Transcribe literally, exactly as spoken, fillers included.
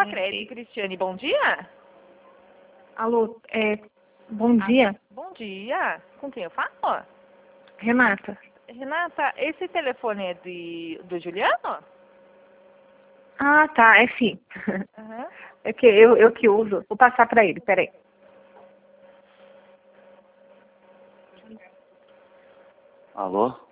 Sicredi, Cristiane, bom dia. Alô, é, bom dia. Bom dia. Com quem eu falo? Renata. Renata, esse telefone é de, do Juliano? Ah, tá, é sim. Uhum. É que eu, eu que uso. Vou passar para ele, peraí. Alô?